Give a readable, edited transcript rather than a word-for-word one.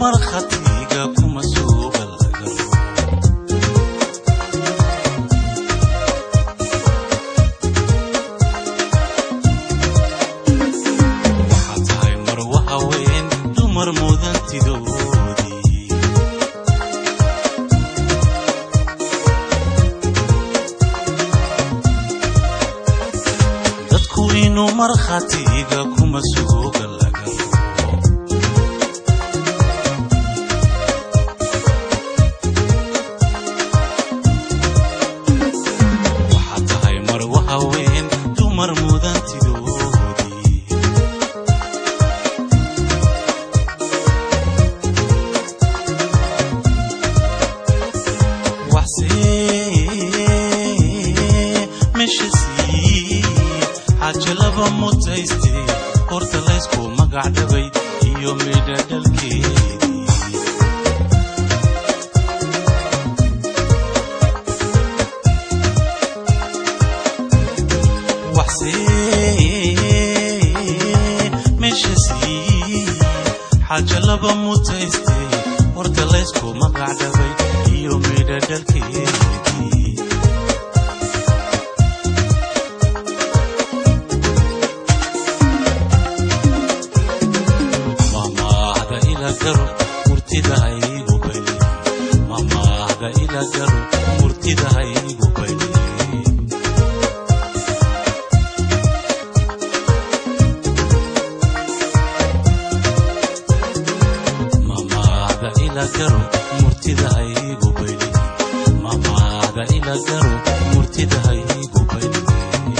markhatiga kuma suuqa laga waxa tahay mar waxa weyn dumar mudantidoodii dadku inuu markhatiga kuma suuqa laga haween dumar mudantidoodii meshasi hajalaba mutayste horta laysku magac dhabay iyo midha dhalkeedii meshasi hajalaba mutayste horta laysku magac dhabay iyo midha dhalkeedii mamahda ila garo murtida haygu bay mamahda ila garo murtida haygu bay ila garo